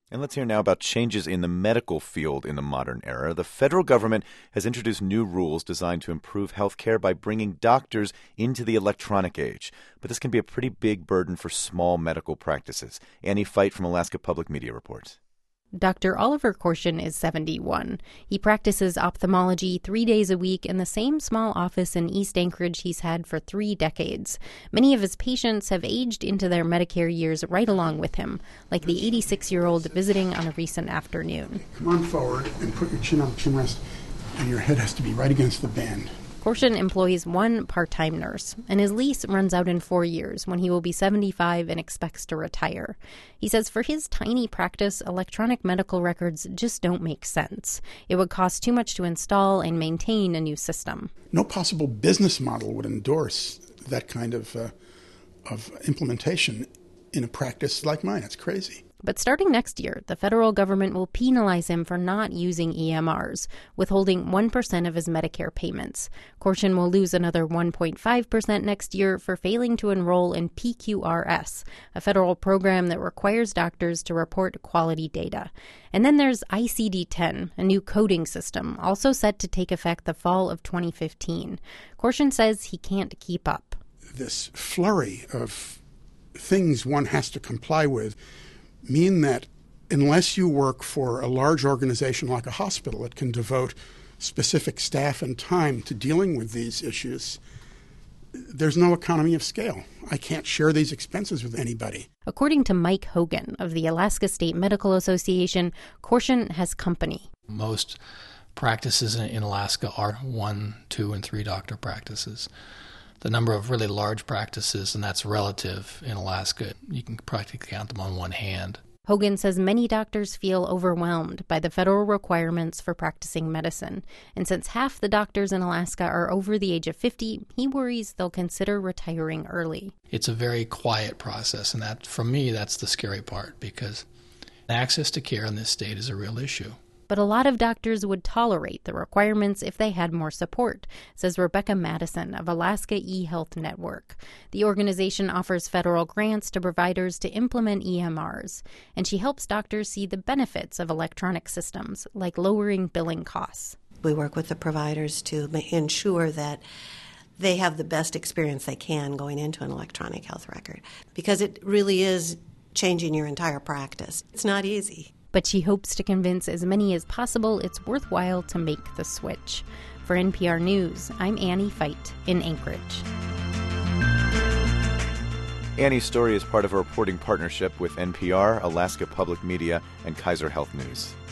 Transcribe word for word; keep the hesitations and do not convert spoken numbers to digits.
And let's hear now about changes in the medical field in the modern era. The federal government has introduced new rules designed to improve health care by bringing doctors into the electronic age. But this can be a pretty big burden for small medical practices. Annie Feit from Alaska Public Media reports. Doctor Oliver Korshen is seventy-one. He practices ophthalmology three days a week in the same small office in East Anchorage he's had for three decades. Many of his patients have aged into their Medicare years right along with him, like the eighty-six-year-old visiting on a recent afternoon. Come on forward and put your chin on the chin rest, and your head has to be right against the band. Korshen employs one part-time nurse, and his lease runs out in four years when he will be seventy-five and expects to retire. He says for his tiny practice, electronic medical records just don't make sense. It would cost too much to install and maintain a new system. No possible business model would endorse that kind of, uh, of implementation in a practice like mine. It's crazy. But starting next year, the federal government will penalize him for not using E M Rs, withholding one percent of his Medicare payments. Korshen will lose another one point five percent next year for failing to enroll in P Q R S, a federal program that requires doctors to report quality data. And then there's I C D ten, a new coding system, also set to take effect the fall of twenty fifteen. Korshen says he can't keep up. This flurry of things one has to comply with mean that unless you work for a large organization like a hospital that can devote specific staff and time to dealing with these issues, there's no economy of scale. I can't share these expenses with anybody. According to Mike Hogan of the Alaska State Medical Association, Korshen has company. Most practices in Alaska are one, two, and three doctor practices. The number of really large practices, and that's relative in Alaska, you can practically count them on one hand. Hogan says many doctors feel overwhelmed by the federal requirements for practicing medicine. And since half the doctors in Alaska are over the age of fifty, he worries they'll consider retiring early. It's a very quiet process, and that, for me, that's the scary part, because access to care in this state is a real issue. But a lot of doctors would tolerate the requirements if they had more support, says Rebecca Madison of Alaska eHealth Network. The organization offers federal grants to providers to implement E M Rs, and she helps doctors see the benefits of electronic systems, like lowering billing costs. We work with the providers to ensure that they have the best experience they can going into an electronic health record, because it really is changing your entire practice. It's not easy. But she hopes to convince as many as possible it's worthwhile to make the switch. For N P R News, I'm Annie Feit in Anchorage. Annie's story is part of a reporting partnership with N P R, Alaska Public Media, and Kaiser Health News.